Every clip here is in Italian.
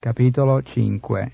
Capitolo 5.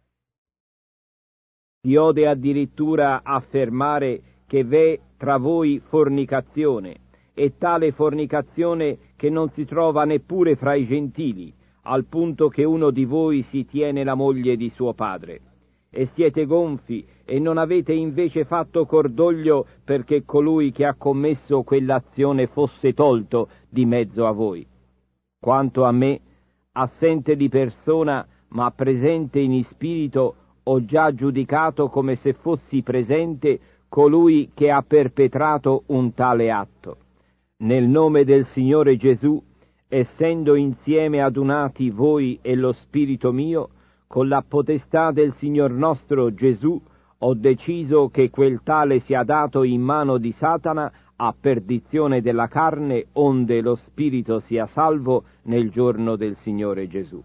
Si ode addirittura affermare che v'è tra voi fornicazione, e tale fornicazione che non si trova neppure fra i gentili, al punto che uno di voi si tiene la moglie di suo padre. E siete gonfi, e non avete invece fatto cordoglio perché colui che ha commesso quell'azione fosse tolto di mezzo a voi. Quanto a me, assente di persona, ma presente in spirito, ho già giudicato come se fossi presente colui che ha perpetrato un tale atto. Nel nome del Signore Gesù, essendo insieme adunati voi e lo spirito mio, con la potestà del Signor nostro Gesù, ho deciso che quel tale sia dato in mano di Satana a perdizione della carne, onde lo spirito sia salvo nel giorno del Signore Gesù.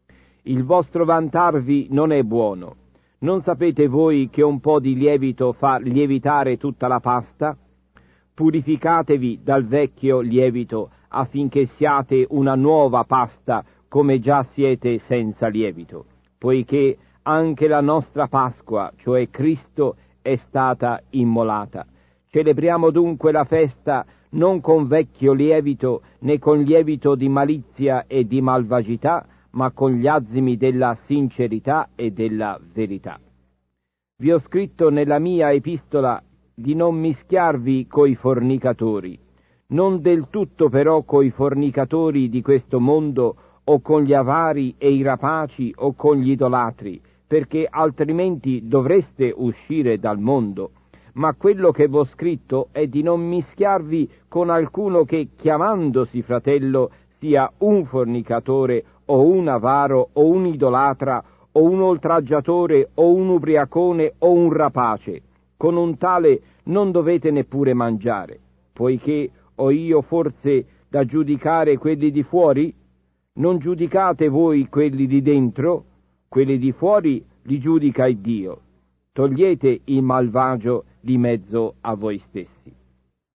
Il vostro vantarvi non è buono. Non sapete voi che un po' di lievito fa lievitare tutta la pasta? Purificatevi dal vecchio lievito affinché siate una nuova pasta come già siete senza lievito, poiché anche la nostra Pasqua, cioè Cristo, è stata immolata. Celebriamo dunque la festa non con vecchio lievito né con lievito di malizia e di malvagità, ma con gli azimi della sincerità e della verità. Vi ho scritto nella mia epistola di non mischiarvi coi fornicatori, non del tutto però coi fornicatori di questo mondo o con gli avari e i rapaci o con gli idolatri, perché altrimenti dovreste uscire dal mondo. Ma quello che v'ho scritto è di non mischiarvi con alcuno che, chiamandosi fratello, sia un fornicatore o un avaro o un idolatra o un oltraggiatore o un ubriacone o un rapace. Con un tale non dovete neppure mangiare, poiché ho io forse da giudicare quelli di fuori? Non giudicate voi quelli di dentro? Quelli di fuori li giudica il Dio. Togliete il malvagio di mezzo a voi stessi.